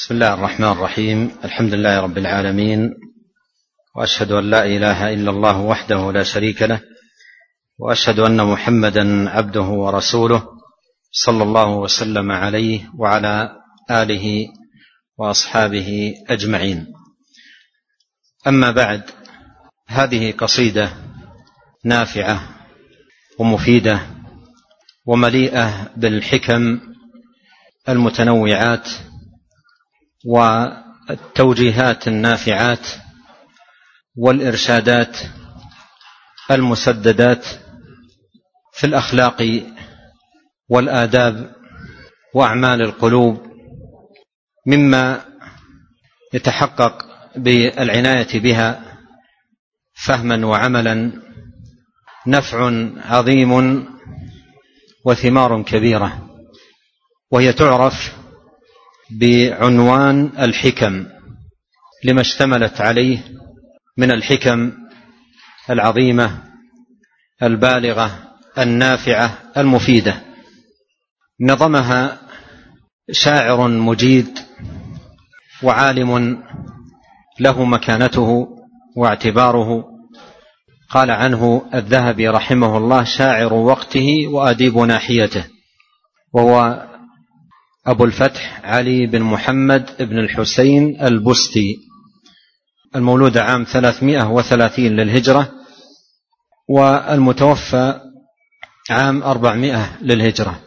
بسم الله الرحمن الرحيم. الحمد لله رب العالمين، وأشهد أن لا إله إلا الله وحده لا شريك له، وأشهد أن محمدا عبده ورسوله صلى الله وسلم عليه وعلى آله وأصحابه أجمعين. أما بعد، هذه قصيدة نافعة ومفيدة ومليئة بالحكم المتنوعات والتوجيهات النافعات والإرشادات المسددات في الأخلاق والآداب وأعمال القلوب، مما يتحقق بالعناية بها فهما وعملا نفع عظيم وثمار كبيرة. وهي تعرف بعنوان الحكم لما اشتملت عليه من الحكم العظيمة البالغة النافعة المفيدة. نظمها شاعر مجيد وعالم له مكانته واعتباره. قال عنه الذهبي رحمه الله: شاعر وقته وأديب ناحيته، وهو أبو الفتح علي بن محمد بن الحسين البستي، المولود عام 330 للهجرة، والمتوفى عام 400 للهجرة.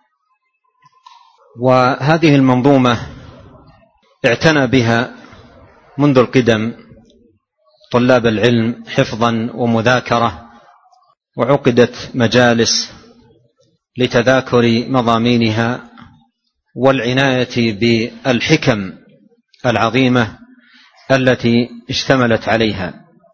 وهذه المنظومة اعتنى بها منذ القدم طلاب العلم حفظا ومذاكرة، وعقدت مجالس لتذاكر مضامينها والعناية بالحكم العظيمة التي اشتملت عليها.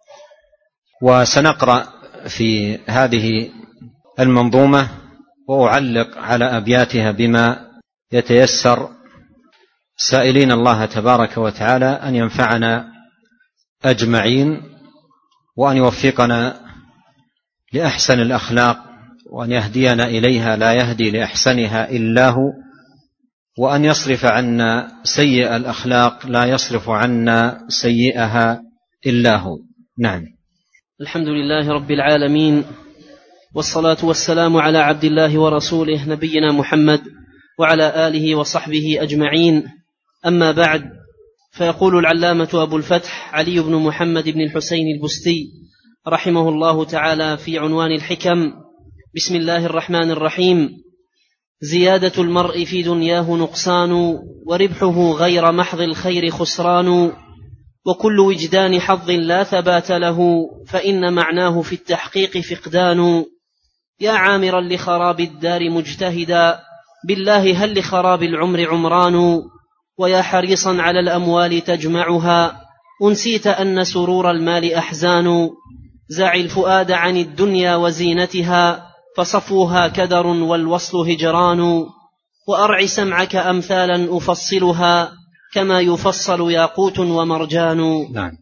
وسنقرأ في هذه المنظومة وأعلق على أبياتها بما يتيسر، سائلين الله تبارك وتعالى أن ينفعنا أجمعين، وأن يوفقنا لأحسن الأخلاق، وأن يهدينا إليها لا يهدي لأحسنها إلا هو، وأن يصرف عنا سيئ الأخلاق لا يصرف عنا سيئها إلا هو. نعم. الحمد لله رب العالمين، والصلاة والسلام على عبد الله ورسوله نبينا محمد وعلى آله وصحبه أجمعين. أما بعد، فيقول العلامة أبو الفتح علي بن محمد بن الحسين البستي رحمه الله تعالى في عنوان الحكم: بسم الله الرحمن الرحيم. زيادة المرء في دنياه نقصان، وربحه غير محض الخير خسران، وكل وجدان حظ لا ثبات له، فإن معناه في التحقيق فقدان. يا عامرا لخراب الدار مجتهدا، بالله هل لخراب العمر عمران. ويا حريصا على الأموال تجمعها، أنسيت أن سرور المال أحزان. زع الفؤاد عن الدنيا وزينتها، فصفوها كدر والوصل هجران. وأرع سمعك أمثالا أفصلها، كما يفصل ياقوت ومرجان. نعم.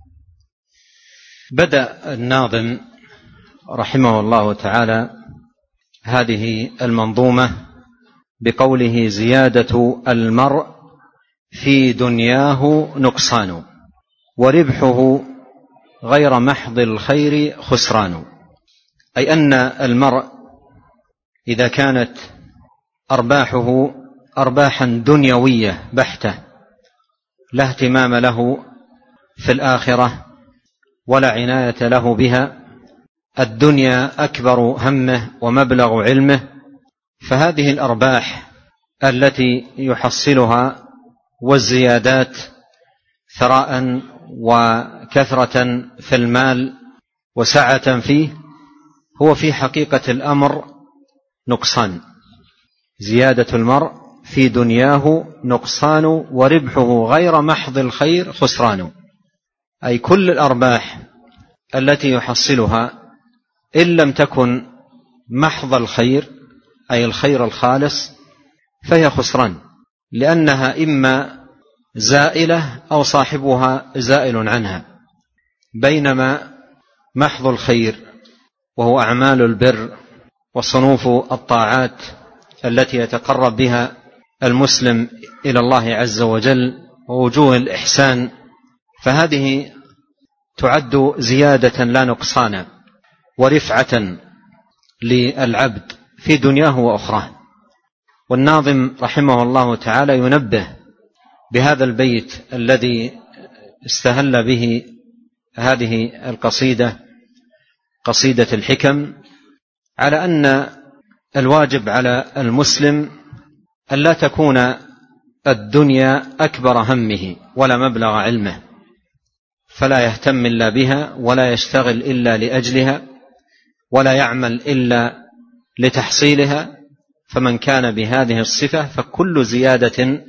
بدأ الناظم رحمه الله تعالى هذه المنظومة بقوله: زيادة المرء في دنياه نقصان، وربحه غير محض الخير خسران. أي أن المرء إذا كانت أرباحه أرباحا دنيوية بحتة، لا اهتمام له في الآخرة ولا عناية له بها، الدنيا أكبر همه ومبلغ علمه، فهذه الأرباح التي يحصلها والزيادات ثراء وكثرة في المال وسعة فيه، هو في حقيقة الأمر نقصان. زيادة المرء في دنياه نقصان، وربحه غير محض الخير خسران. أي كل الأرباح التي يحصلها إن لم تكن محض الخير، أي الخير الخالص، فهي خسران، لأنها إما زائلة أو صاحبها زائل عنها. بينما محض الخير وهو أعمال البر وصنوف الطاعات التي يتقرب بها المسلم إلى الله عز وجل ووجوه الإحسان، فهذه تعد زيادة لا نقصان ورفعة للعبد في دنياه وأخراه. والناظم رحمه الله تعالى ينبه بهذا البيت الذي استهل به هذه القصيدة، قصيدة الحكم، على أن الواجب على المسلم أن لا تكون الدنيا أكبر همه ولا مبلغ علمه، فلا يهتم إلا بها ولا يشتغل إلا لأجلها ولا يعمل إلا لتحصيلها. فمن كان بهذه الصفة فكل زيادة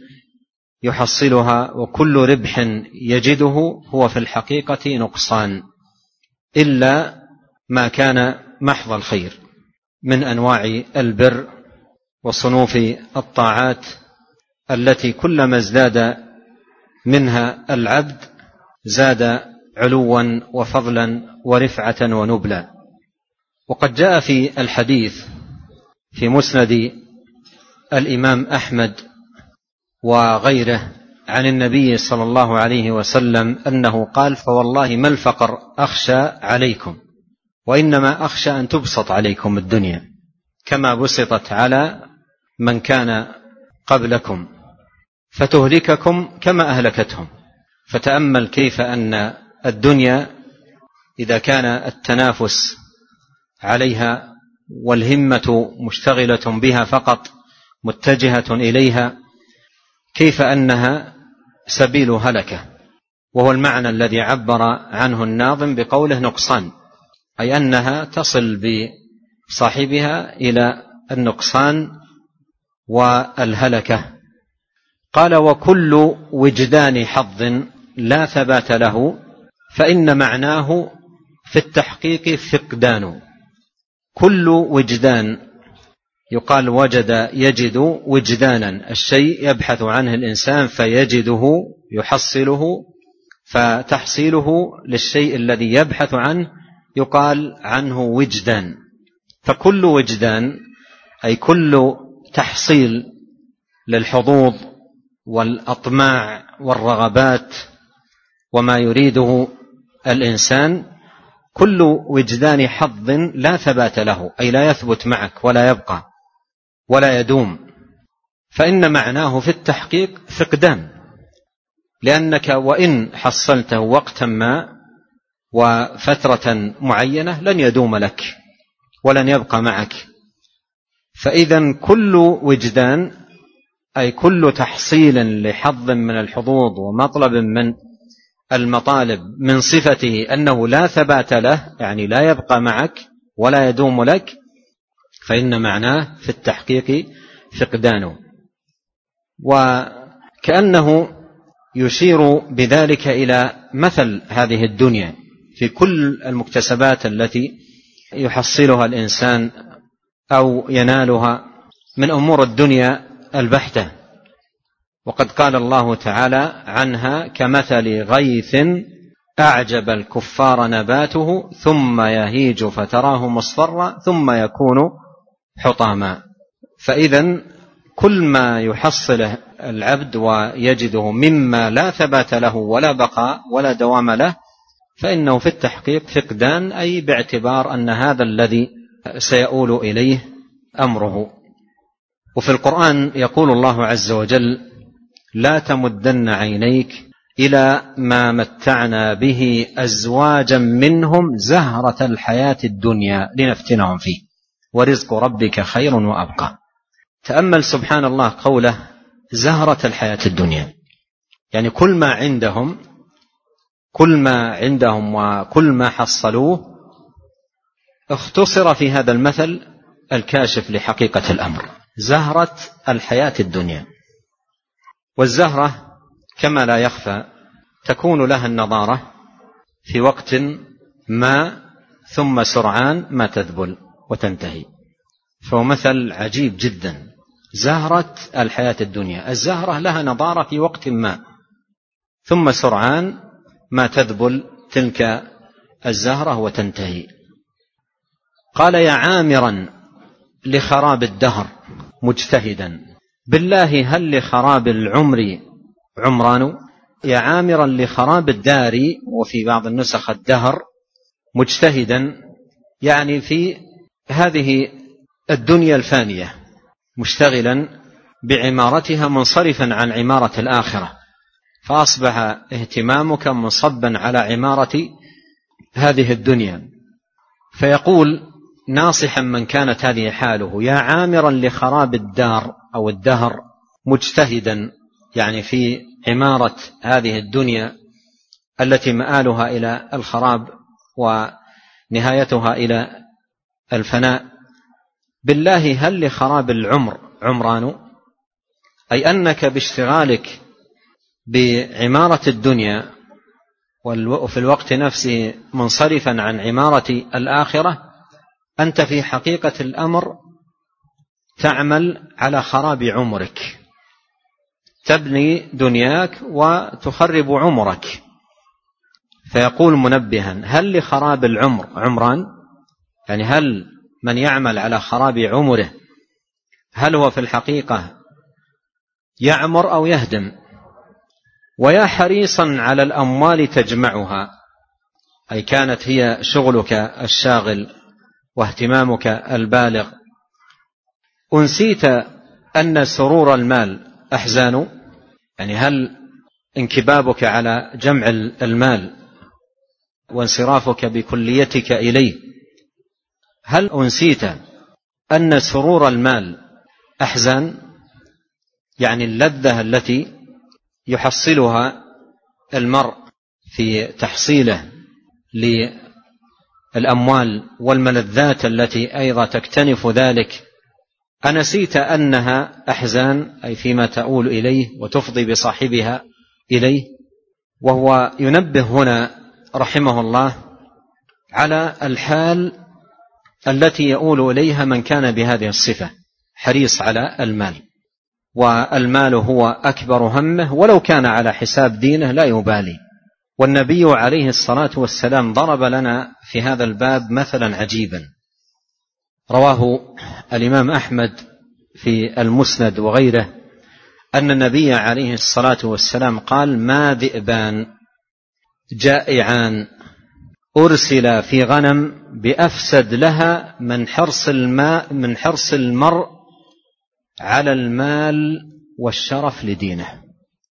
يحصلها وكل ربح يجده هو في الحقيقة نقصان، إلا ما كان محض الخير من أنواع البر وصنوف الطاعات التي كلما ازداد منها العبد زاد علوا وفضلا ورفعة ونبلا. وقد جاء في الحديث في مسند الإمام أحمد وغيره عن النبي صلى الله عليه وسلم أنه قال: فوالله ما الفقر أخشى عليكم، وإنما أخشى أن تبسط عليكم الدنيا كما بسطت على من كان قبلكم فتهلككم كما أهلكتهم. فتأمل كيف أن الدنيا إذا كان التنافس عليها والهمة مشتغلة بها فقط متجهة إليها، كيف أنها سبيل هلكة، وهو المعنى الذي عبر عنه الناظم بقوله نقصان، أي أنها تصل بصاحبها إلى النقصان والهلكة. قال: وكل وجدان حظ لا ثبات له، فإن معناه في التحقيق فقدان. كل وجدان يقال وجد يجد وجدانا، الشيء يبحث عنه الإنسان فيجده يحصله، فتحصيله للشيء الذي يبحث عنه يقال عنه وجدان. فكل وجدان أي كل تحصيل للحظوظ والأطماع والرغبات وما يريده الإنسان، كل وجدان حظ لا ثبات له، أي لا يثبت معك ولا يبقى ولا يدوم، فإن معناه في التحقيق فقدان، لأنك وإن حصلته وقتا ما وفترة معينة لن يدوم لك ولن يبقى معك. فإذا كل وجدان أي كل تحصيل لحظ من الحظوظ ومطلب من المطالب من صفته أنه لا ثبات له، يعني لا يبقى معك ولا يدوم لك، فإن معناه في التحقيق فقدانه. وكأنه يشير بذلك إلى مثل هذه الدنيا في كل المكتسبات التي يحصلها الإنسان أو ينالها من أمور الدنيا البحتة. وقد قال الله تعالى عنها: كمثل غيث أعجب الكفار نباته ثم يهيج فتراه مصفرا ثم يكون حطاما. فإذا كل ما يحصله العبد ويجده مما لا ثبات له ولا بقاء ولا دوام له فإنه في التحقيق فقدان، أي باعتبار أن هذا الذي سيؤول إليه أمره. وفي القرآن يقول الله عز وجل: لا تمدن عينيك إلى ما متعنا به أزواجا منهم زهرة الحياة الدنيا لنفتنهم فيه ورزق ربك خير وأبقى. تأمل سبحان الله قوله زهرة الحياة الدنيا، يعني كل ما عندهم وكل ما حصلوه اختصر في هذا المثل الكاشف لحقيقة الأمر، زهرة الحياة الدنيا. والزهرة كما لا يخفى تكون لها النضارة في وقت ما ثم سرعان ما تذبل وتنتهي، فهو مثل عجيب جدا. زهرة الحياة الدنيا، الزهرة لها نضارة في وقت ما ثم سرعان ما تذبل تلك الزهرة وتنتهي. قال: يا عامرا لخراب الدهر مجتهدا، بالله هل لخراب العمر عمران؟ يا عامرا لخراب الدار، وفي بعض النسخ الدهر، مجتهدا يعني في هذه الدنيا الفانية، مشتغلا بعمارتها منصرفا عن عمارة الآخرة، فأصبح اهتمامك منصبا على عمارة هذه الدنيا. فيقول ناصحا من كانت هذه حاله: يا عامرا لخراب الدار أو الدهر، مجتهدا يعني في عمارة هذه الدنيا التي مآلها إلى الخراب ونهايتها إلى الفناء، بالله هل لخراب العمر عمران؟ أي أنك باشتغالك بعمارة الدنيا وفي الوقت نفسه منصرفا عن عمارة الآخرة، أنت في حقيقة الأمر تعمل على خراب عمرك، تبني دنياك وتخرب عمرك. فيقول منبها: هل لخراب العمر عمران؟ يعني هل من يعمل على خراب عمره هل هو في الحقيقة يعمر أو يهدم؟ ويا حريصا على الأموال تجمعها، أي كانت هي شغلك الشاغل واهتمامك البالغ، أنسيت أن سرور المال أحزان؟ يعني هل انكبابك على جمع المال وانصرافك بكليتك إليه، هل أنسيت أن سرور المال أحزان؟ يعني اللذة التي يحصلها المرء في تحصيله للأموال والملذات التي أيضا تكتنف ذلك، أنسيت أنها أحزان، أي فيما تؤول إليه وتفضي بصاحبها إليه؟ وهو ينبه هنا رحمه الله على الحال التي يؤول إليها من كان بهذه الصفة، حريص على المال، والمال هو أكبر همه، ولو كان على حساب دينه لا يبالي. والنبي عليه الصلاة والسلام ضرب لنا في هذا الباب مثلا عجيبا، رواه الإمام أحمد في المسند وغيره، أن النبي عليه الصلاة والسلام قال: ما ذئبان جائعان أرسل في غنم بأفسد لها من حرص المرء على المال والشرف لدينه.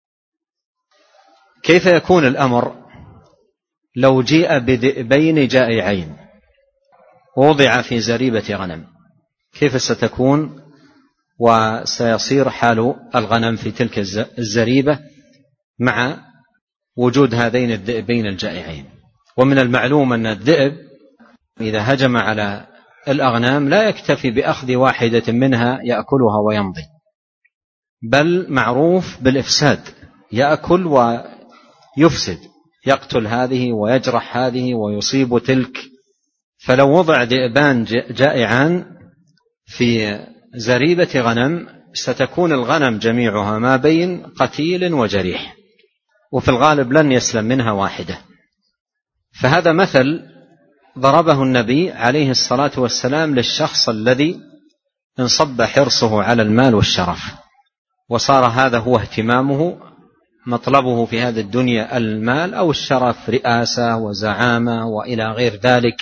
كيف يكون الأمر لو جيء بذئبين جائعين ووضع في زريبة غنم؟ كيف ستكون وسيصير حال الغنم في تلك الزريبة مع وجود هذين الذئبين الجائعين؟ ومن المعلوم أن الذئب إذا هجم على الأغنام لا يكتفي بأخذ واحدة منها يأكلها ويمضي، بل معروف بالإفساد، يأكل ويفسد، يقتل هذه ويجرح هذه ويصيب تلك. فلو وضع ذئبان جائعان في زريبة غنم ستكون الغنم جميعها ما بين قتيل وجريح، وفي الغالب لن يسلم منها واحدة. فهذا مثل ضربه النبي عليه الصلاة والسلام للشخص الذي انصب حرصه على المال والشرف، وصار هذا هو اهتمامه، مطلبه في هذه الدنيا المال أو الشرف، رئاسة وزعامة وإلى غير ذلك.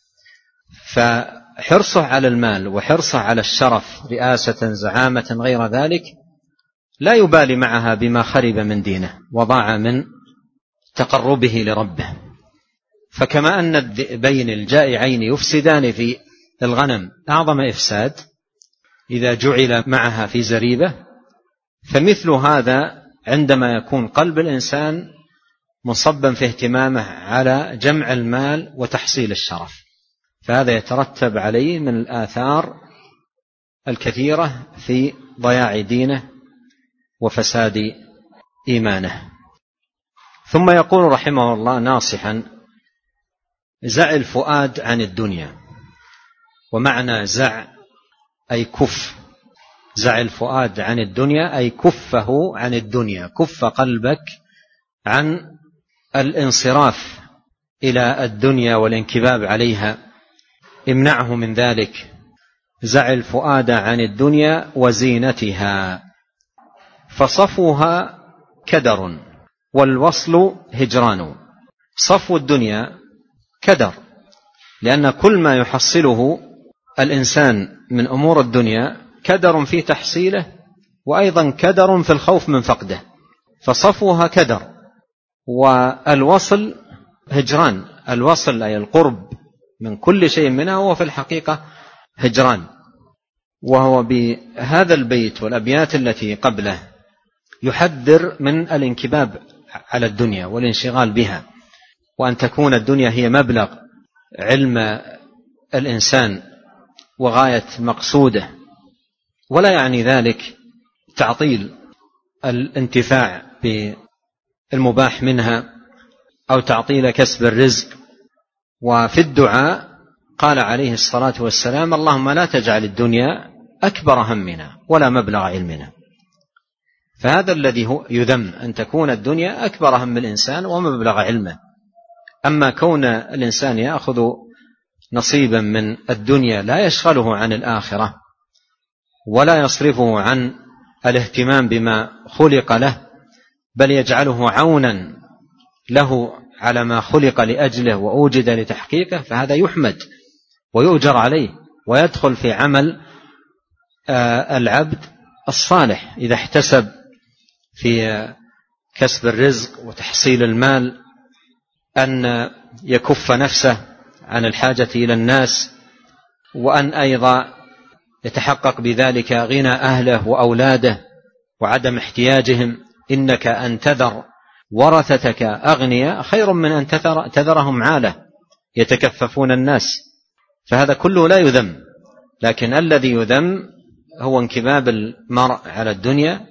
فحرصه على المال وحرصه على الشرف، رئاسة زعامة غير ذلك، لا يبالي معها بما خرب من دينه وضاع من تقربه لربه. فكما أن الذئبين الجائعين يفسدان في الغنم أعظم إفساد إذا جعل معها في زريبة، فمثل هذا عندما يكون قلب الإنسان منصبا في اهتمامه على جمع المال وتحصيل الشرف، فهذا يترتب عليه من الآثار الكثيرة في ضياع دينه وفساد إيمانه. ثم يقول رحمه الله ناصحا: زع الفؤاد عن الدنيا. ومعنى زع أي كف، زع الفؤاد عن الدنيا أي كفه عن الدنيا، كف قلبك عن الانصراف إلى الدنيا والانكباب عليها، امنعه من ذلك. زع الفؤاد عن الدنيا وزينتها، فصفوها كدر والوصل هجران. صفو الدنيا كدر، لأن كل ما يحصله الإنسان من أمور الدنيا كدر في تحصيله، وأيضا كدر في الخوف من فقده، فصفوها كدر. والوصل هجران، الوصل أي القرب من كل شيء منها هو في الحقيقة هجران. وهو بهذا البيت والأبيات التي قبله يحذر من الانكباب على الدنيا والانشغال بها، وأن تكون الدنيا هي مبلغ علم الإنسان وغاية مقصوده، ولا يعني ذلك تعطيل الانتفاع بالمباح منها أو تعطيل كسب الرزق. وفي الدعاء قال عليه الصلاة والسلام: اللهم لا تجعل الدنيا أكبر همنا ولا مبلغ علمنا. فهذا الذي هو يذم، أن تكون الدنيا أكبر هم الإنسان ومبلغ علمه. أما كون الإنسان يأخذ نصيبا من الدنيا لا يشغله عن الآخرة ولا يصرفه عن الاهتمام بما خلق له، بل يجعله عونا له على ما خلق لأجله وأوجد لتحقيقه، فهذا يحمد ويؤجر عليه ويدخل في عمل العبد الصالح إذا احتسب في كسب الرزق وتحصيل المال أن يكف نفسه عن الحاجة إلى الناس، وأن أيضا يتحقق بذلك غنى أهله وأولاده وعدم احتياجهم. إنك أن تذر ورثتك أغنياء خير من أن تذرهم عالة يتكففون الناس. فهذا كله لا يذم، لكن الذي يذم هو انكباب المرء على الدنيا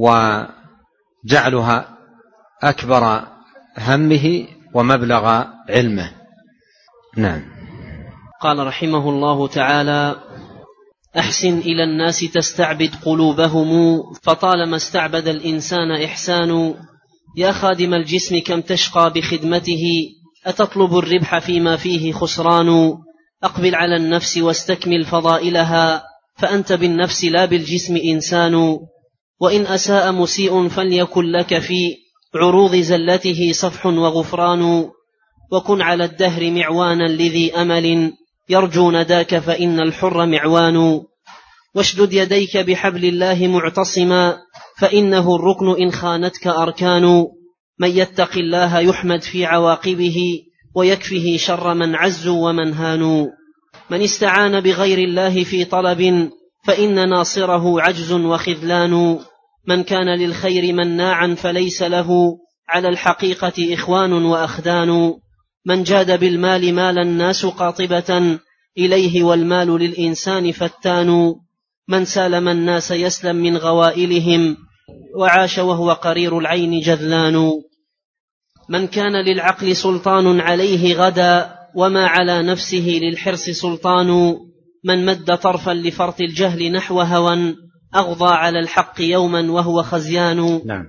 وجعلها أكبر همه ومبلغ علمه. نعم. قال رحمه الله تعالى: أحسن إلى الناس تستعبد قلوبهم، فطالما استعبد الإنسان إحسان. يا خادم الجسم كم تشقى بخدمته، أتطلب الربح فيما فيه خسران. أقبل على النفس واستكمل فضائلها، فأنت بالنفس لا بالجسم إنسان. وإن أساء مسيء فليكن لك في عروض زلته صفح وغفران. وكن على الدهر معوانا لذي أمل، يرجو نداك فإن الحر معوان. واشدد يديك بحبل الله معتصما، فإنه الركن إن خانتك أركان. من يتق الله يحمد في عواقبه، ويكفه شر من عزوا ومن هانوا. من استعان بغير الله في طلب، فإن ناصره عجز وخذلان. من كان للخير مناعا فليس له على الحقيقة إخوان وأخدان. من جاد بالمال مال الناس قاطبة إليه، والمال للإنسان فتان. من سالم الناس يسلم من غوائلهم، وعاش وهو قرير العين جذلان. من كان للعقل سلطان عليه غدا، وما على نفسه للحرص سلطان. من مد طرفا لفرط الجهل نحو هوى، أغضى على الحق يوما وهو خزيان. نعم.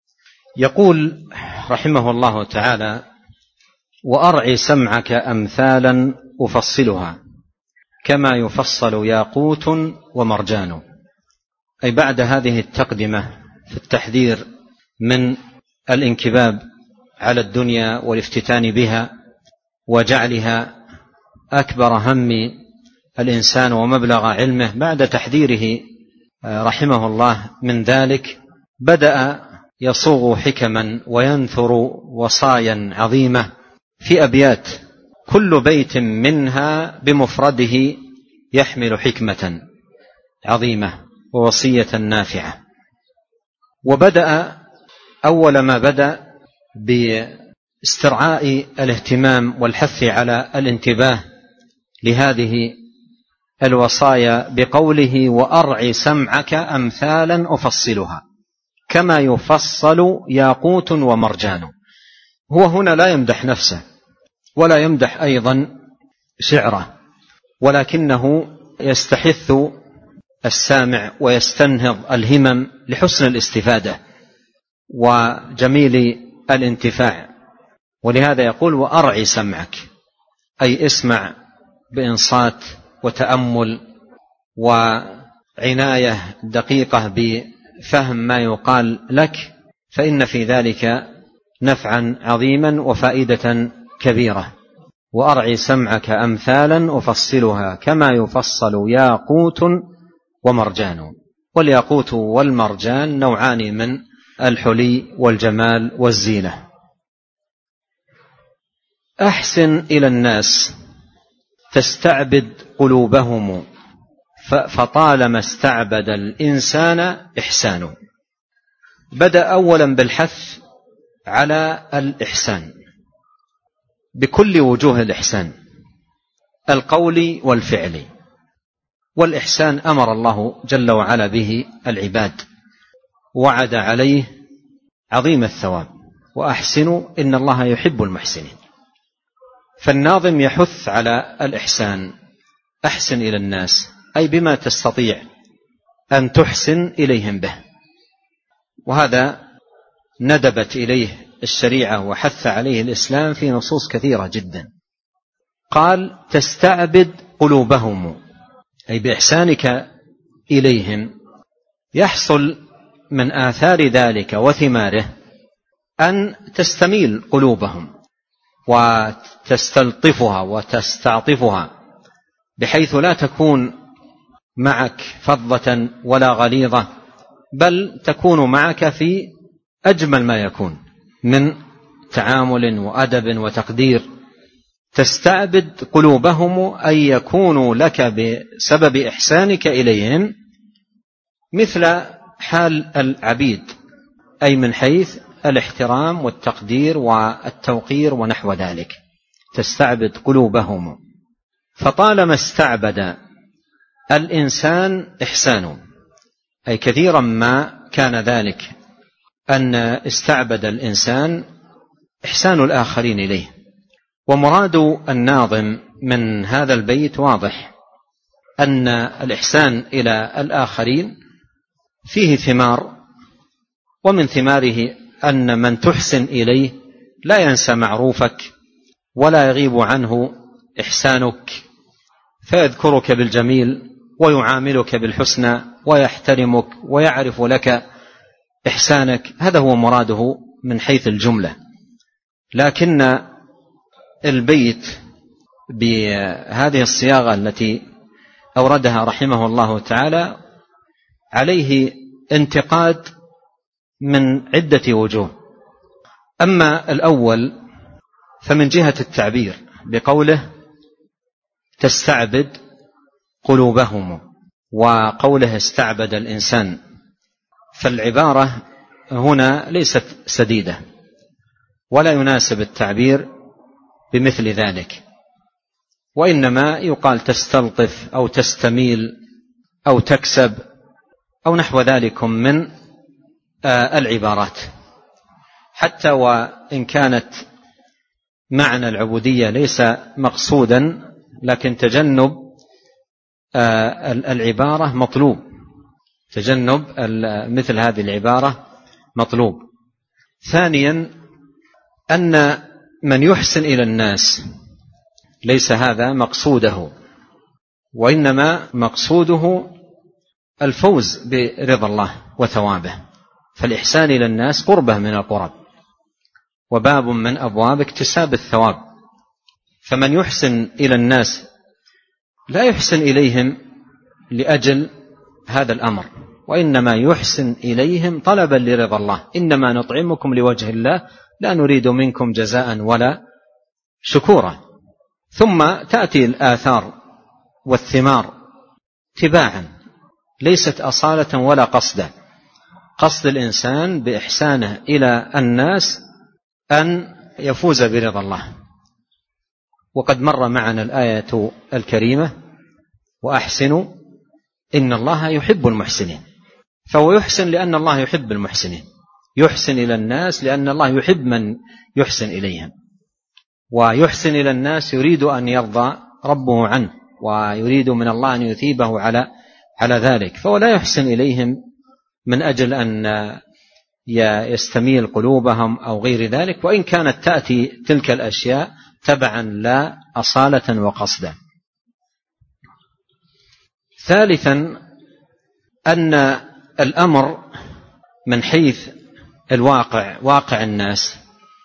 يقول رحمه الله تعالى: وأرعي سمعك أمثالا أفصلها، كما يفصل ياقوت ومرجان. أي بعد هذه التقدمة في التحذير من الانكباب على الدنيا والافتتان بها وجعلها أكبر هم الإنسان ومبلغ علمه، بعد تحذيره رحمه الله من ذلك بدأ يصوغ حكما وينثر وصايا عظيمة في أبيات، كل بيت منها بمفرده يحمل حكمة عظيمة ووصية نافعة. وبدأ أول ما بدأ باسترعاء الاهتمام والحث على الانتباه لهذه الوصايا بقوله: وأرعي سمعك أمثالا أفصلها، كما يفصل ياقوت ومرجان. هو هنا لا يمدح نفسه ولا يمدح أيضا شعره، ولكنه يستحث السامع ويستنهض الهمم لحسن الاستفادة وجميل الانتفاع. ولهذا يقول: وأرعي سمعك، أي اسمع بإنصات وتأمل وعناية دقيقة بفهم ما يقال لك، فإن في ذلك نفعا عظيما وفائدة كبيرة. وأرعي سمعك أمثالا أفصلها كما يفصل ياقوت ومرجان. والياقوت والمرجان نوعان من الحلي والجمال والزينة. أحسن إلى الناس تستعبد قلوبهم فطالما استعبد الإنسان إحسانه. بدأ أولا بالحث على الإحسان بكل وجوه الإحسان القولي والفعلي. والإحسان أمر الله جل وعلا به العباد، وعد عليه عظيم الثواب، وأحسنوا إن الله يحب المحسنين. فالناظم يحث على الإحسان. أحسن إلى الناس أي بما تستطيع أن تحسن إليهم به، وهذا ندبت إليه الشريعة وحث عليه الإسلام في نصوص كثيرة جدا. قال تستعبد قلوبهم أي بإحسانك إليهم يحصل من آثار ذلك وثماره أن تستميل قلوبهم وتستلطفها وتستعطفها، بحيث لا تكون معك فظة ولا غليظة، بل تكون معك في أجمل ما يكون من تعامل وأدب وتقدير. تستعبد قلوبهم أن يكونوا لك بسبب إحسانك إليهم مثل حال العبيد، أي من حيث الاحترام والتقدير والتوقير ونحو ذلك. تستعبد قلوبهم فطالما استعبد الإنسان إحسانه، أي كثيرا ما كان ذلك أن استعبد الإنسان إحسان الآخرين إليه. ومراد الناظم من هذا البيت واضح، أن الإحسان إلى الآخرين فيه ثمار، ومن ثماره أن من تحسن إليه لا ينسى معروفك ولا يغيب عنه إحسانك، فيذكرك بالجميل ويعاملك بالحسنى ويحترمك ويعرف لك إحسانك. هذا هو مراده من حيث الجملة. لكن البيت بهذه الصياغة التي أوردها رحمه الله تعالى عليه انتقاد من عدة وجوه. أما الأول فمن جهة التعبير بقوله تستعبد قلوبهم وقوله استعبد الإنسان، فالعبارة هنا ليست سديدة، ولا يناسب التعبير بمثل ذلك، وإنما يقال تستلطف أو تستميل أو تكسب أو نحو ذلك من العبارات، حتى وإن كانت معنى العبودية ليس مقصودا، لكن تجنب العبارة مطلوب، تجنب مثل هذه العبارة مطلوب. ثانيا أن من يحسن إلى الناس ليس هذا مقصوده، وإنما مقصوده الفوز برضا الله وثوابه. فالإحسان إلى الناس قربة من القرب، وباب من أبواب اكتساب الثواب. فمن يحسن إلى الناس لا يحسن إليهم لأجل هذا الأمر، وإنما يحسن إليهم طلبا لرضا الله. إنما نطعمكم لوجه الله لا نريد منكم جزاء ولا شكورا. ثم تأتي الآثار والثمار تباعا، ليست أصالة ولا قصدا. قصد الإنسان بإحسانه إلى الناس أن يفوز برضا الله. وقد مر معنا الآية الكريمة وأحسنوا إن الله يحب المحسنين، فهو يحسن لأن الله يحب المحسنين، يحسن إلى الناس لأن الله يحب من يحسن إليهم، ويحسن إلى الناس يريد أن يرضى ربه عنه، ويريد من الله أن يثيبه على ذلك. فهو لا يحسن إليهم من أجل أن يستميل قلوبهم أو غير ذلك، وإن كانت تأتي تلك الأشياء تبعا لا أصالة وقصدا. ثالثا أن الأمر من حيث الواقع، واقع الناس،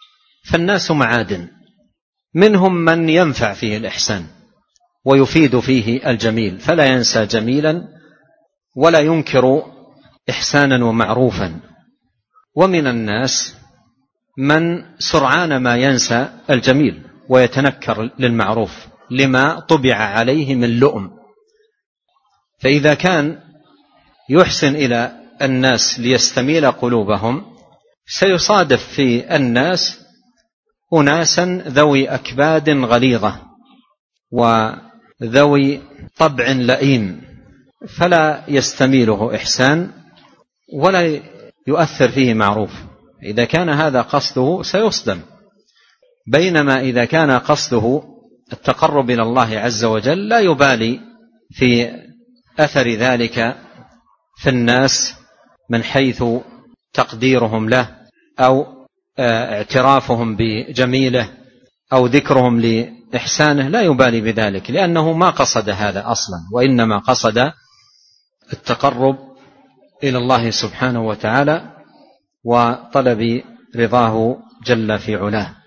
فالناس معادن، منهم من ينفع فيه الإحسان ويفيد فيه الجميل فلا ينسى جميلا ولا ينكر إحسانا ومعروفا، ومن الناس من سرعان ما ينسى الجميل ويتنكر للمعروف لما طبع عليه من لؤم. فإذا كان يحسن إلى الناس ليستميل قلوبهم سيصادف في الناس أناسا ذوي أكباد غليظة وذوي طبع لئيم فلا يستميله إحسان ولا يؤثر فيه معروف. إذا كان هذا قصده سيصدم، بينما إذا كان قصده التقرب إلى الله عز وجل لا يبالي في أثر ذلك في الناس من حيث تقديرهم له أو اعترافهم بجميله أو ذكرهم لإحسانه، لا يبالي بذلك لأنه ما قصد هذا أصلا، وإنما قصد التقرب إلى الله سبحانه وتعالى وطلب رضاه جل في علاه.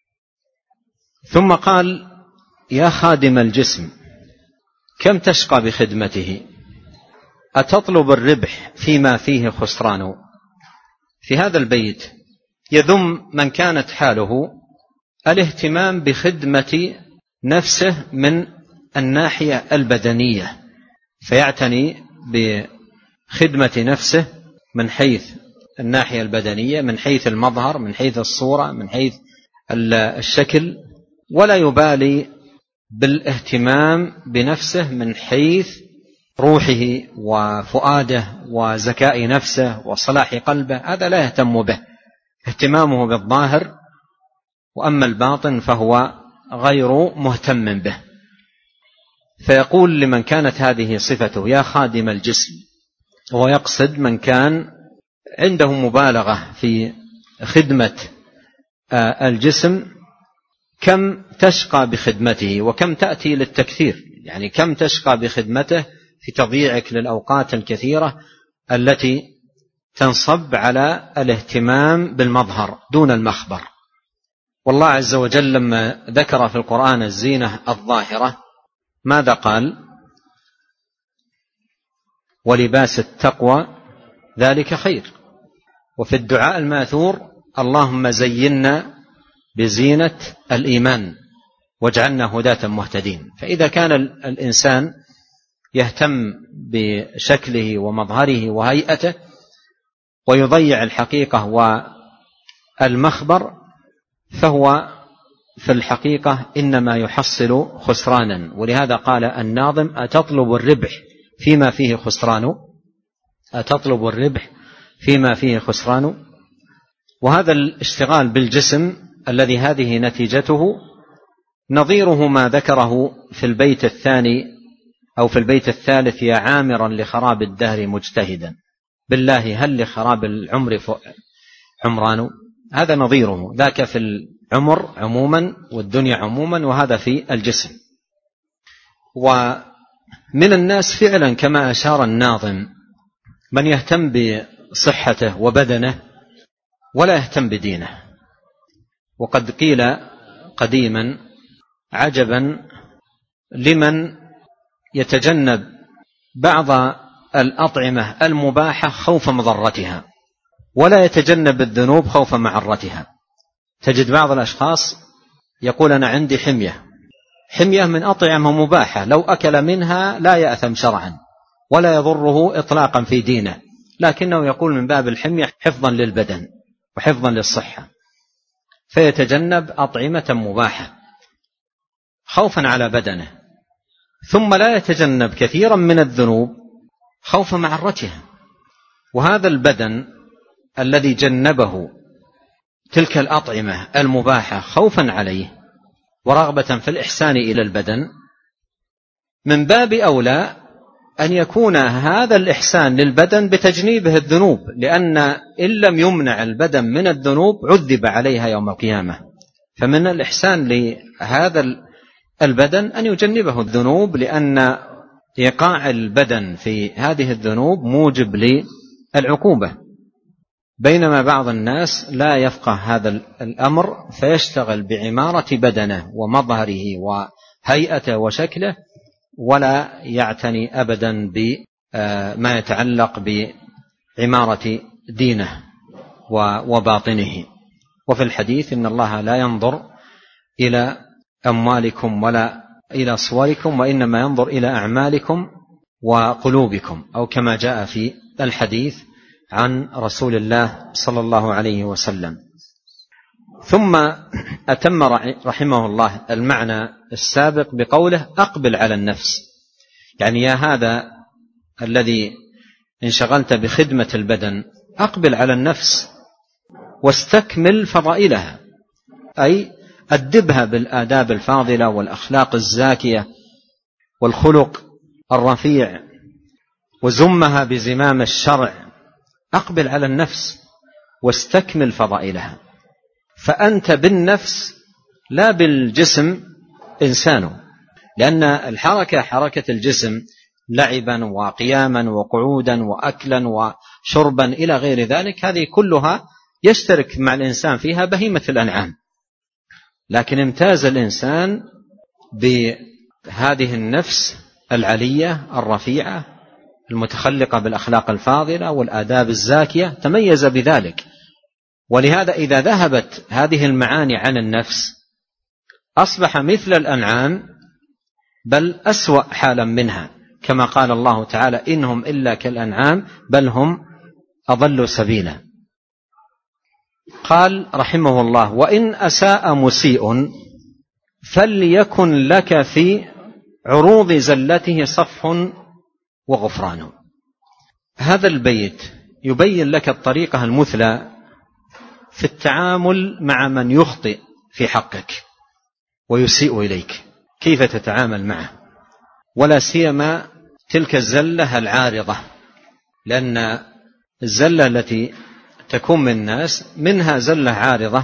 ثم قال: يا خادم الجسم كم تشقى بخدمته، أتطلب الربح فيما فيه خسران. في هذا البيت يذم من كانت حاله الاهتمام بخدمة نفسه من الناحية البدنية، فيعتني بخدمة نفسه من حيث الناحية البدنية، من حيث المظهر، من حيث الصورة، من حيث الشكل، ولا يبالي بالاهتمام بنفسه من حيث روحه وفؤاده وزكاء نفسه وصلاح قلبه. هذا لا يهتم به، اهتمامه بالظاهر، وأما الباطن فهو غير مهتم به. فيقول لمن كانت هذه صفته يا خادم الجسم، وهو يقصد من كان عنده مبالغة في خدمة الجسم، كم تشقى بخدمته، وكم تأتي للتكثير، يعني كم تشقى بخدمته في تضييعك للأوقات الكثيرة التي تنصب على الاهتمام بالمظهر دون المخبر. والله عز وجل لما ذكر في القرآن الزينة الظاهرة ماذا قال؟ ولباس التقوى ذلك خير. وفي الدعاء الماثور اللهم زينا بزينة الإيمان واجعلنا هداة مهتدين. فإذا كان الإنسان يهتم بشكله ومظهره وهيئته ويضيع الحقيقة والمخبر فهو في الحقيقة إنما يحصل خسرانا. ولهذا قال الناظم: أتطلب الربح فيما فيه خسران، أتطلب الربح فيما فيه خسران. وهذا الاشتغال بالجسم الذي هذه نتيجته نظيره ما ذكره في البيت الثاني أو في البيت الثالث: يا عامرا لخراب الدهر مجتهدا، بالله هل لخراب العمر عمران. هذا نظيره، ذاك في العمر عموما والدنيا عموما، وهذا في الجسم. ومن الناس فعلا كما أشار الناظم من يهتم بصحته وبدنه ولا يهتم بدينه. وقد قيل قديما: عجبا لمن يتجنب بعض الأطعمة المباحة خوف مضرتها ولا يتجنب الذنوب خوف معرتها. تجد بعض الأشخاص يقول: أنا عندي حمية من أطعمة مباحة، لو أكل منها لا يأثم شرعا ولا يضره إطلاقا في دينه، لكنه يقول من باب الحمية حفظا للبدن وحفظا للصحة، فيتجنب أطعمة مباحة خوفا على بدنه، ثم لا يتجنب كثيرا من الذنوب خوف معرتها. وهذا البدن الذي جنبه تلك الأطعمة المباحة خوفا عليه ورغبة في الإحسان إلى البدن، من باب أولى أن يكون هذا الإحسان للبدن بتجنيبه الذنوب، لأن إن لم يمنع البدن من الذنوب عذب عليها يوم القيامة. فمن الإحسان لهذا البدن أن يجنبه الذنوب، لأن إيقاع البدن في هذه الذنوب موجب للعقوبة. بينما بعض الناس لا يفقه هذا الأمر فيشتغل بعمارة بدنه ومظهره وهيئته وشكله، ولا يعتني أبدا بما يتعلق بعمارة دينه وباطنه. وفي الحديث إن الله لا ينظر إلى أموالكم ولا إلى صوركم، وإنما ينظر إلى أعمالكم وقلوبكم، أو كما جاء في الحديث عن رسول الله صلى الله عليه وسلم. ثم أتم رحمه الله المعنى السابق بقوله أقبل على النفس، يعني يا هذا الذي انشغلت بخدمة البدن أقبل على النفس واستكمل فضائلها، أي أدبها بالآداب الفاضلة والأخلاق الزاكية والخلق الرفيع، وزمها بزمام الشرع. أقبل على النفس واستكمل فضائلها، فأنت بالنفس لا بالجسم إنسان، لأن الحركة حركة الجسم لعبا وقياما وقعودا وأكلا وشربا إلى غير ذلك، هذه كلها يشترك مع الإنسان فيها بهيمة الأنعام. لكن امتاز الإنسان بهذه النفس العلية الرفيعة المتخلقة بالأخلاق الفاضلة والآداب الزاكية، تميز بذلك. ولهذا إذا ذهبت هذه المعاني عن النفس أصبح مثل الأنعام، بل أسوأ حالا منها، كما قال الله تعالى إنهم إلا كالأنعام بل هم أضل سبيلا. قال رحمه الله وإن أساء مسيء فليكن لك في عروض زلته صفح وغفران. هذا البيت يبين لك الطريقة المثلى في التعامل مع من يخطئ في حقك ويسيء إليك، كيف تتعامل معه، ولا سيما تلك الزلة العارضة، لأن الزلة التي تكون من الناس منها زلة عارضة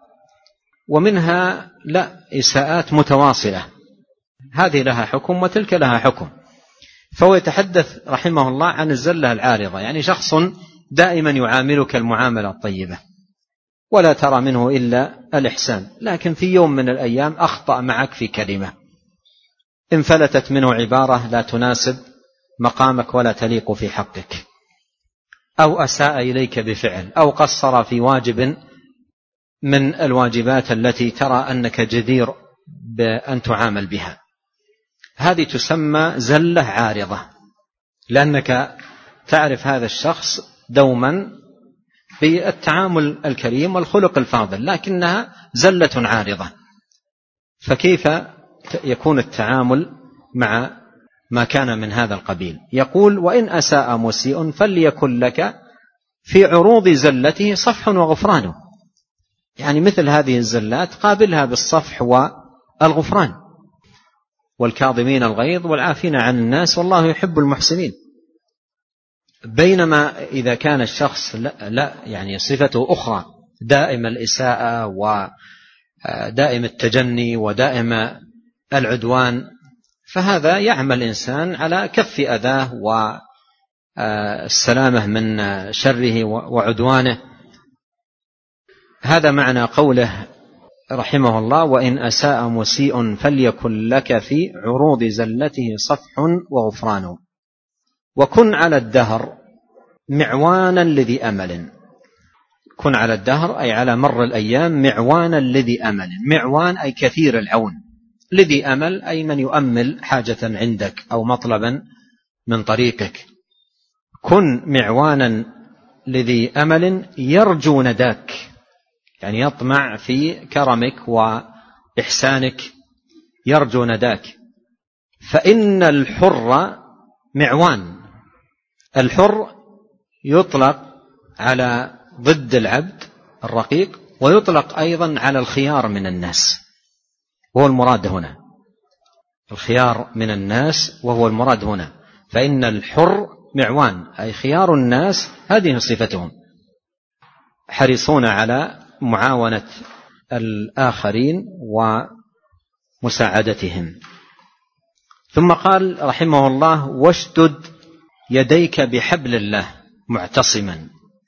ومنها لا إساءات متواصلة، هذه لها حكم وتلك لها حكم. فهو يتحدث رحمه الله عن الزلة العارضة، يعني شخص دائما يعاملك المعاملة الطيبة ولا ترى منه إلا الإحسان، لكن في يوم من الأيام أخطأ معك في كلمة، انفلتت منه عبارة لا تناسب مقامك ولا تليق في حقك، أو أساء إليك بفعل، أو قصر في واجب من الواجبات التي ترى أنك جدير بأن تعامل بها، هذه تسمى زلة عارضة، لأنك تعرف هذا الشخص دوما بالتعامل الكريم والخلق الفاضل، لكنها زلة عارضة. فكيف يكون التعامل مع ما كان من هذا القبيل؟ يقول وإن أساء مسيء فليكن لك في عروض زلته صفح وغفران، يعني مثل هذه الزلات قابلها بالصفح والغفران، والكاظمين الغيظ والعافين عن الناس والله يحب المحسنين. بينما إذا كان الشخص لا يعني صفته أخرى، دائم الإساءة ودائم التجني ودائم العدوان، فهذا يعمل الإنسان على كف أذاه والسلامة من شره وعدوانه. هذا معنى قوله رحمه الله وإن أساء مسيء فليكن لك في عروض زلته صفح وغفران. وكن على الدهر معوانا لذي أمل، كن على الدهر أي على مر الأيام معوانا لذي أمل، معوان أي كثير العون، لذي أمل أي من يؤمل حاجة عندك أو مطلبا من طريقك. كن معوانا لذي أمل يرجو نداك، يعني يطمع في كرمك وإحسانك، يرجو نداك. فإن الحر معوان، الحر يطلق على ضد العبد الرقيق، ويطلق أيضا على الخيار من الناس، وهو المراد هنا الخيار من الناس وهو المراد هنا. فإن الحر معوان أي خيار الناس، هذه صفتهم، حريصون على معاونة الآخرين ومساعدتهم. ثم قال رحمه الله واشدد يديك بحبل الله معتصما،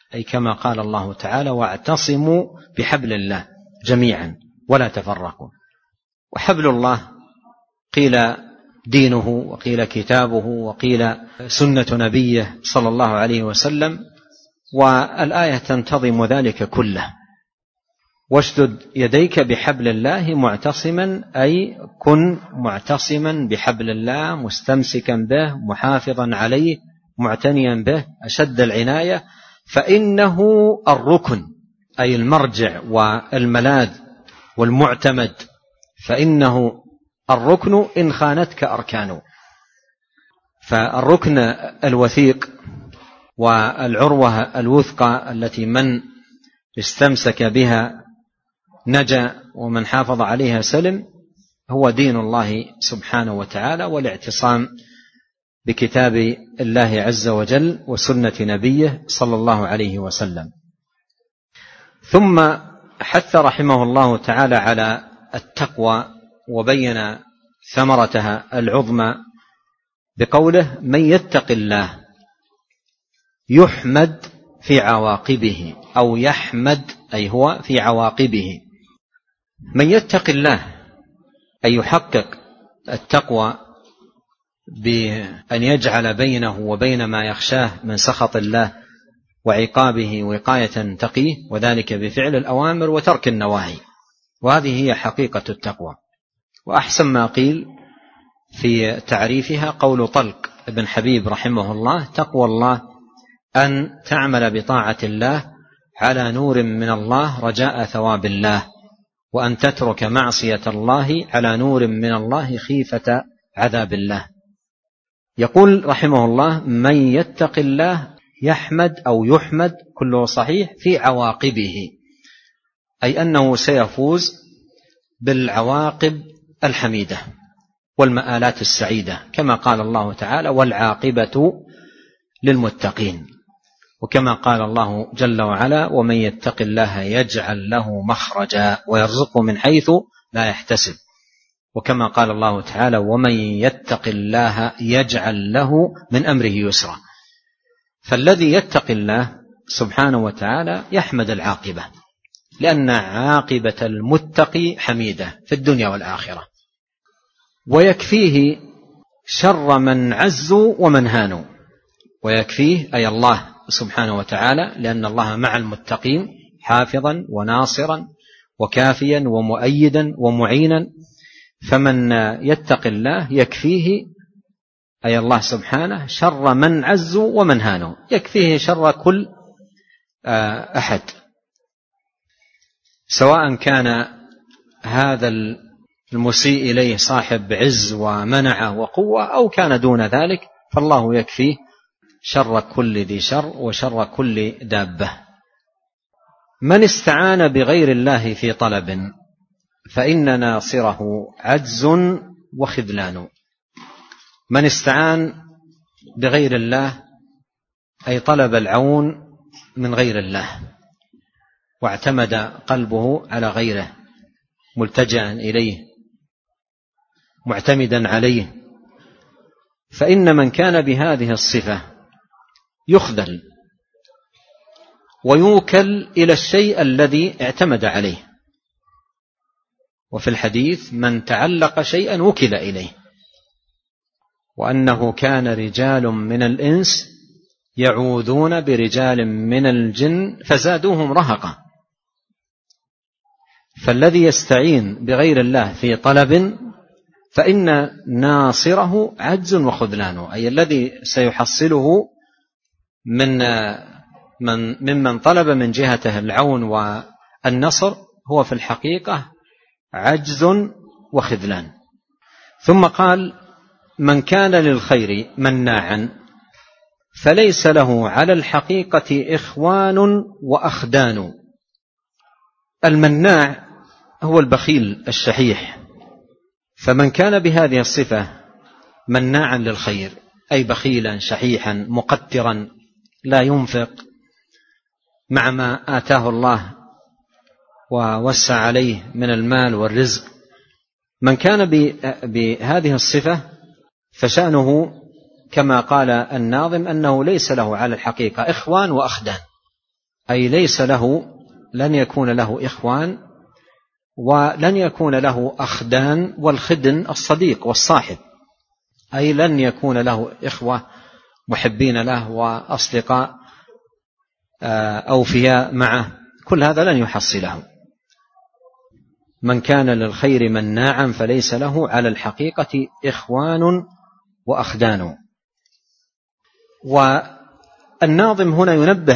أي كما قال الله تعالى: واعتصموا بحبل الله جميعا ولا تفرقوا. وحبل الله قيل دينه، وقيل كتابه، وقيل سنة نبيه صلى الله عليه وسلم، والآية تنتظم ذلك كله. واشدد يديك بحبل الله معتصما، أي كن معتصما بحبل الله، مستمسكا به، محافظا عليه، معتنيا به أشد العناية، فإنه الركن، أي المرجع والملاذ والمعتمد، فإنه الركن إن خانتك أركانه. فالركن الوثيق والعروة الوثقى التي من استمسك بها نجا ومن حافظ عليها سلم، هو دين الله سبحانه وتعالى، والاعتصام بكتاب الله عز وجل وسنة نبيه صلى الله عليه وسلم. ثم حث رحمه الله تعالى على التقوى، وبين ثمرتها العظمى بقوله: من يتق الله يحمد في عواقبه، أو يحمد أي هو في عواقبه. من يتق الله أي يحقق التقوى بأن يجعل بينه وبين ما يخشاه من سخط الله وعقابه وقاية تقيه، وذلك بفعل الأوامر وترك النواهي، وهذه هي حقيقة التقوى. وأحسن ما قيل في تعريفها قول طلق بن حبيب رحمه الله: تقوى الله أن تعمل بطاعة الله على نور من الله رجاء ثواب الله، وأن تترك معصية الله على نور من الله خيفة عذاب الله. يقول رحمه الله: من يتق الله يحمد أو يحمد كله صحيح في عواقبه، أي أنه سيفوز بالعواقب الحميدة والمآلات السعيدة، كما قال الله تعالى: والعاقبة للمتقين. وكما قال الله جل وعلا: ومن يتق الله يجعل له مخرجا ويرزقه من حيث لا يحتسب. وكما قال الله تعالى: ومن يتق الله يجعل له من أمره يسرا. فالذي يتق الله سبحانه وتعالى يحمد العاقبة، لأن عاقبة المتقي حميدة في الدنيا والآخرة، ويكفيه شر من عزوا ومن هانوا. ويكفيه أي الله سبحانه وتعالى، لأن الله مع المتقين حافظا وناصرا وكافيا ومؤيدا ومعينا. فمن يتق الله يكفيه أي الله سبحانه شر من عزوا ومن هانوا، يكفيه شر كل أحد، سواء كان هذا المسيء إليه صاحب عز ومنعه وقوة أو كان دون ذلك، فالله يكفيه شر كل ذي شر وشر كل دابة. من استعان بغير الله في طلب فإن ناصره عجز وخذلان. من استعان بغير الله أي طلب العون من غير الله، واعتمد قلبه على غيره، ملتجأ إليه، معتمدا عليه، فإن من كان بهذه الصفة يخذل ويوكل إلى الشيء الذي اعتمد عليه. وفي الحديث: من تعلق شيئا وكل إليه. وأنه كان رجال من الإنس يعوذون برجال من الجن فزادوهم رهقا. فالذي يستعين بغير الله في طلب فإن ناصره عجز وخذلان، أي الذي سيحصله ممن طلب من جهته العون والنصر هو في الحقيقة عجز وخذلان. ثم قال: من كان للخير مناعا فليس له على الحقيقة إخوان وأخدان. المناع هو البخيل الشحيح، فمن كان بهذه الصفة مناعا للخير أي بخيلا شحيحا مقترا لا ينفق مع ما آتاه الله ووسع عليه من المال والرزق، من كان بهذه الصفة فشأنه كما قال الناظم أنه ليس له على الحقيقة إخوان وأخدان. أي لن يكون له إخوان ولن يكون له أخدان، والخدن الصديق والصاحب، أي لن يكون له إخوة محبين له وأصدقاء أوفياء معه، كل هذا لن يحصله. من كان للخير مناعا فليس له على الحقيقة إخوان وأخدان. والناظم هنا ينبه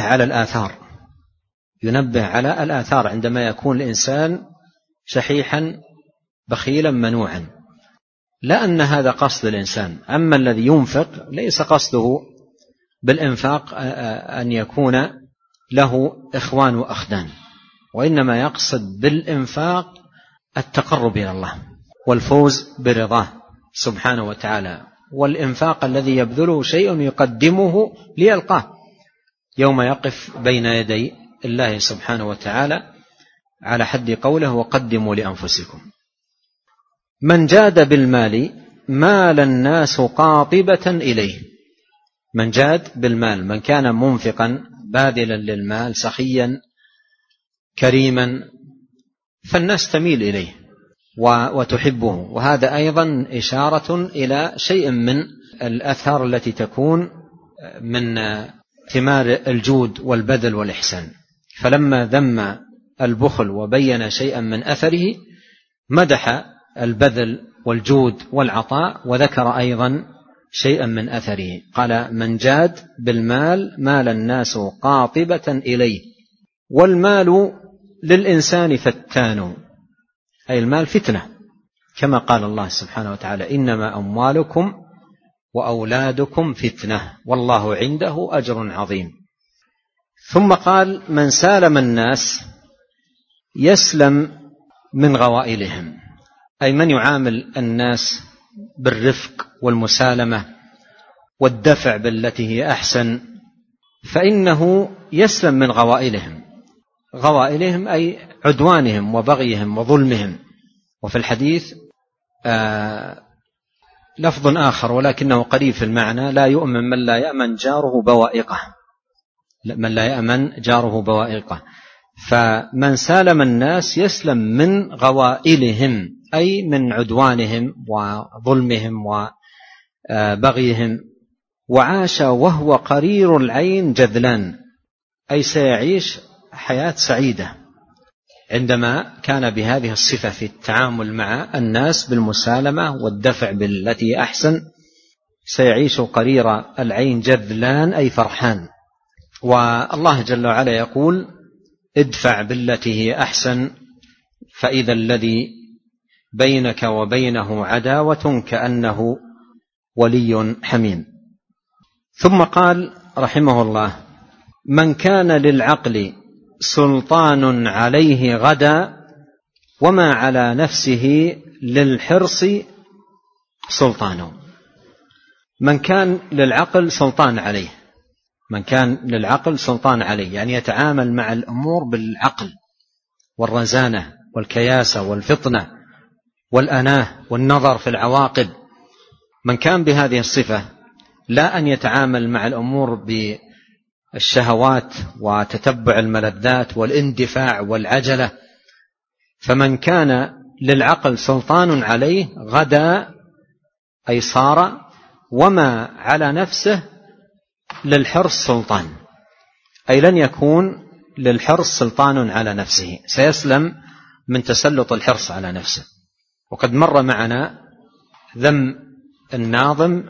على الآثار عندما يكون الإنسان شحيحا بخيلا منوعا، لا أن هذا قصد الإنسان. أما الذي ينفق ليس قصده بالإنفاق أن يكون له إخوان وأخدان، وإنما يقصد بالإنفاق التقرب إلى الله والفوز برضاه سبحانه وتعالى، والإنفاق الذي يبذله شيء يقدمه ليلقاه يوم يقف بين يدي الله سبحانه وتعالى، على حد قوله وقدموا لأنفسكم. من جاد بالمال مال الناس قاطبة إليه. من جاد بالمال، من كان منفقا باذلا للمال سخيا كريما، فالناس تميل إليه وتحبه. وهذا أيضا إشارة إلى شيء من الأثار التي تكون من ثمار الجود والبذل والإحسان. فلما ذم البخل وبين شيئا من أثره مدح البذل والجود والعطاء، وذكر أيضا شيئا من أثره. قال من جاد بالمال مال الناس قاطبة إليه. والمال للإنسان فتان، أي المال فتنة، كما قال الله سبحانه وتعالى إنما أموالكم وأولادكم فتنة والله عنده أجر عظيم. ثم قال من سالم الناس يسلم من غوائلهم، أي من يعامل الناس بالرفق والمسالمة والدفع بالتي هي أحسن فإنه يسلم من غوائلهم. غوائلهم أي عدوانهم وبغيهم وظلمهم. وفي الحديث لفظ آخر ولكنه قريب في المعنى لا يؤمن من لا يأمن جاره بوائقه، من لا يأمن جاره بوائقه. فمن سالم الناس يسلم من غوائلهم، أي من عدوانهم وظلمهم وبغيهم. وعاش وهو قرير العين جذلان، أي سيعيش حياة سعيدة عندما كان بهذه الصفة في التعامل مع الناس بالمسالمة والدفع بالتي أحسن، سيعيش قرير العين جذلان أي فرحان. والله جل وعلا يقول ادفع بالتي هي أحسن فإذا الذي بينك وبينه عداوة كأنه ولي حميم. ثم قال رحمه الله من كان للعقل سلطان عليه غدا وما على نفسه للحرص سلطان. من كان للعقل سلطان عليه، من كان للعقل سلطان عليه يعني يتعامل مع الأمور بالعقل والرزانة والكياسة والفطنة والأناه والنظر في العواقب. من كان بهذه الصفة لا أن يتعامل مع الأمور بالشهوات وتتبع الملذات والاندفاع والعجلة. فمن كان للعقل سلطان عليه غدا أي صار وما على نفسه للحرص سلطان، أي لن يكون للحرص سلطان على نفسه، سيسلم من تسلط الحرص على نفسه. وقد مر معنا ذم الناظم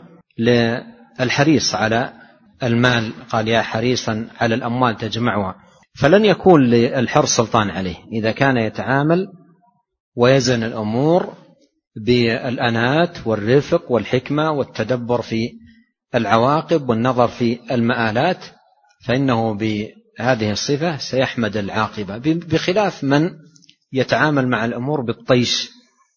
للحريص على المال، قال يا حريصا على الأموال تجمعها، فلن يكون للحرص سلطان عليه إذا كان يتعامل ويزن الأمور بالأنات والرفق والحكمة والتدبر في العواقب والنظر في المآلات، فإنه بهذه الصفة سيحمد العاقبة، بخلاف من يتعامل مع الأمور بالطيش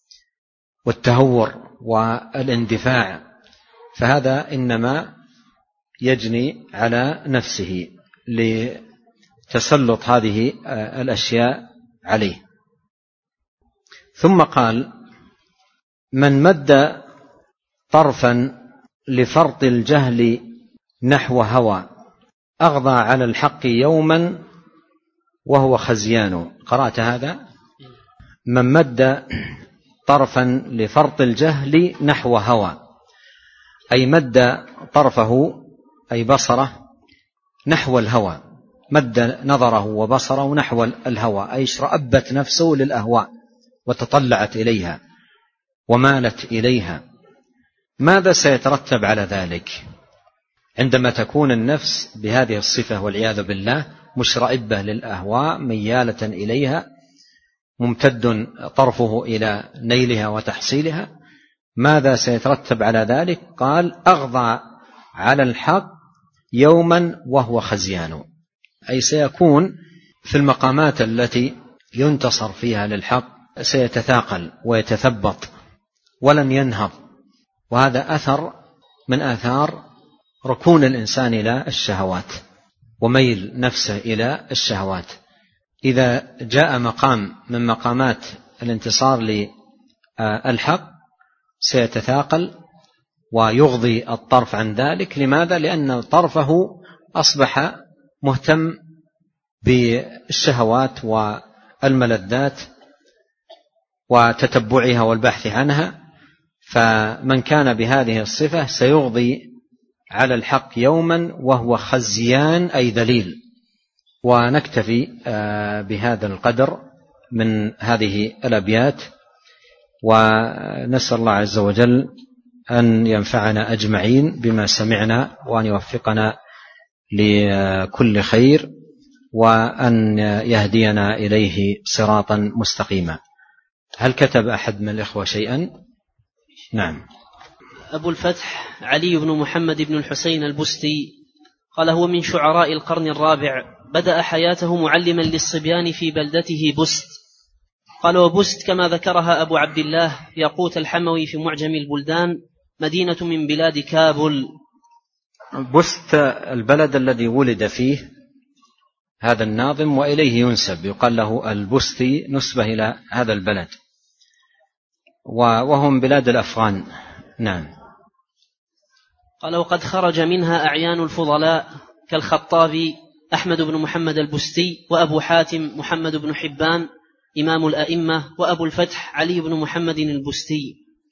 والتهور والاندفاع، فهذا إنما يجني على نفسه لتسلط هذه الأشياء عليه. ثم قال من مد طرفا لفرط الجهل نحو هوى أغضى على الحق يوما وهو خزيان. قرأت هذا؟ من مد طرفا لفرط الجهل نحو هوى، أي مد طرفه أي بصره نحو الهوى، مد نظره وبصره نحو الهوى، أي رأبت نفسه للأهواء وتطلعت إليها ومالت إليها. ماذا سيترتب على ذلك عندما تكون النفس بهذه الصفة والعياذ بالله مشرئبة للأهواء ميالة إليها، ممتد طرفه إلى نيلها وتحصيلها؟ ماذا سيترتب على ذلك؟ قال أغضى على الحق يوما وهو خزيان، أي سيكون في المقامات التي ينتصر فيها للحق سيتثاقل ويتثبط ولن ينهض. وهذا أثر من آثار ركون الإنسان إلى الشهوات وميل نفسه إلى الشهوات. إذا جاء مقام من مقامات الانتصار للحق سيتثاقل ويغضي الطرف عن ذلك. لماذا؟ لأن طرفه أصبح مهتم بالشهوات والملذات وتتبعها والبحث عنها. فمن كان بهذه الصفة سيغضي على الحق يوما وهو خزيان أي ذليل. ونكتفي بهذا القدر من هذه الأبيات، ونسأل الله عز وجل أن ينفعنا أجمعين بما سمعنا، وأن يوفقنا لكل خير، وأن يهدينا إليه صراطا مستقيما. هل كتب أحد من الإخوة شيئا؟ نعم. أبو الفتح علي بن محمد بن الحسين البستي قال: هو من شعراء القرن الرابع، بدأ حياته معلما للصبيان في بلدته بست. قال: وبست كما ذكرها أبو عبد الله ياقوت الحموي في معجم البلدان مدينة من بلاد كابل. بست البلد الذي ولد فيه هذا الناظم، وإليه ينسب، يقال له البستي نسبة إلى هذا البلد، وهم بلاد الأفغان. نعم. قال: وقد خرج منها أعيان الفضلاء كالخطابي أحمد بن محمد البستي، وأبو حاتم محمد بن حبان إمام الأئمة، وأبو الفتح علي بن محمد البستي.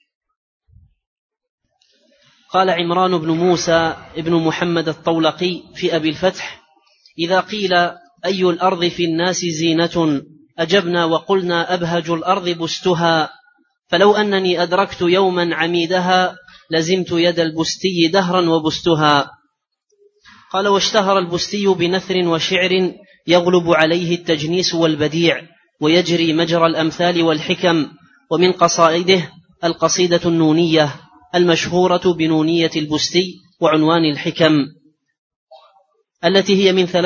قال عمران بن موسى ابن محمد الطولقي في أبي الفتح: إذا قيل أي الأرض في الناس زينة أجبنا وقلنا أبهج الأرض بستها، فلو أنني أدركت يوما عميدها لزمت يد البستي دهرا وبستها. قال: واشتهر البستي بنثر وشعر يغلب عليه التجنيس والبديع، ويجري مجرى الأمثال والحكم. ومن قصائده القصيدة النونية المشهورة بنونية البستي وعنوان الحكم، التي هي من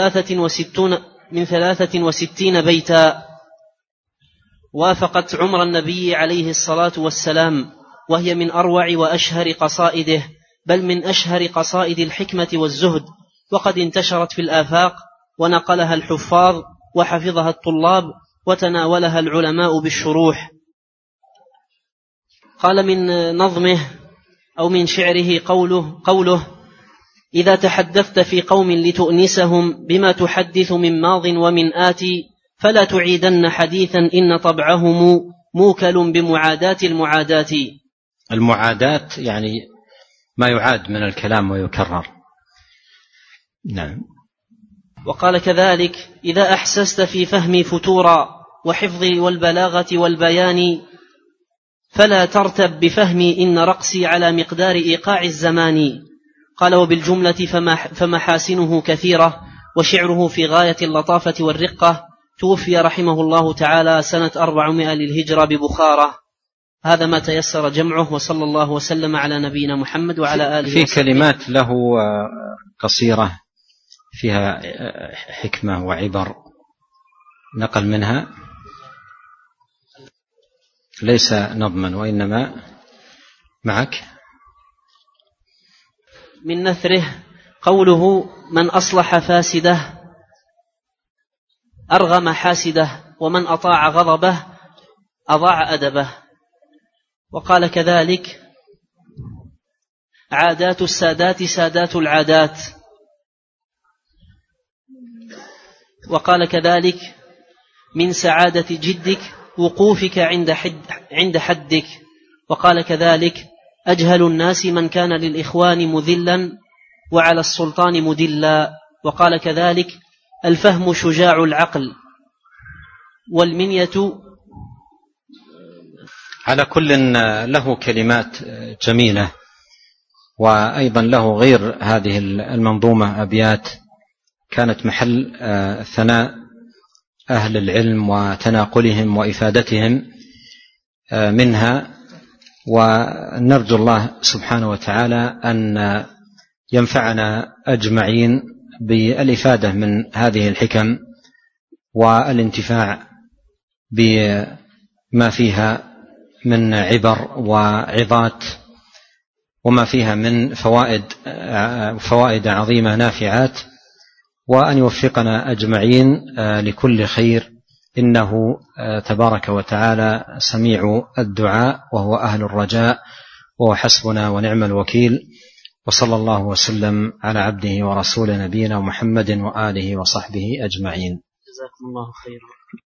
63 بيتا، وافقت عمر النبي عليه الصلاة والسلام، وهي من أروع وأشهر قصائده، بل من أشهر قصائد الحكمة والزهد، وقد انتشرت في الآفاق ونقلها الحفاظ وحفظها الطلاب وتناولها العلماء بالشروح. قال من نظمه أو من شعره قوله: إذا تحدثت في قوم لتؤنسهم بما تحدث من ماض ومن آتي، فلا تعيدن حديثا إن طبعهم موكل بمعاداة المعادات. المعاداة يعني ما يعاد من الكلام ويكرر. نعم. وقال كذلك: إذا أحسست في فهمي فتورا وحفظي والبلاغة والبيان، فلا ترتب بفهمي إن رقصي على مقدار إيقاع الزمان. قال: وبالجملة فمحاسنه كثيرة، وشعره في غاية اللطافة والرقة. توفي رحمه الله تعالى سنة 400 للهجرة ببخارى. هذا ما تيسر جمعه، وصلى الله وسلم على نبينا محمد وعلى آله في كلمات له قصيرة فيها حكمة وعبر نقل منها، ليس نظما وإنما معك. من نثره قوله: من أصلح فاسده أرغم حاسده، ومن أطاع غضبه أضاع أدبه. وقال كذلك: عادات السادات سادات العادات. وقال كذلك: من سعادة جدك وقوفك عند حدك. وقال كذلك: أجهل الناس من كان للإخوان مذلا وعلى السلطان مدلا. وقال كذلك: الفهم شجاع العقل والمنية. على كل له كلمات جميلة، وأيضا له غير هذه المنظومة أبيات كانت محل ثناء أهل العلم وتناقلهم وإفادتهم منها. ونرجو الله سبحانه وتعالى أن ينفعنا أجمعين بالإفادة من هذه الحكم والانتفاع بما فيها من عبر وعظات وما فيها من فوائد عظيمة نافعات، وأن يوفقنا أجمعين لكل خير، إنه تبارك وتعالى سميع الدعاء وهو أهل الرجاء وهو حسبنا ونعم الوكيل. وصلى الله وسلم على عبده ورسول نبينا محمد وآله وصحبه أجمعين. جزاكم الله خيرا.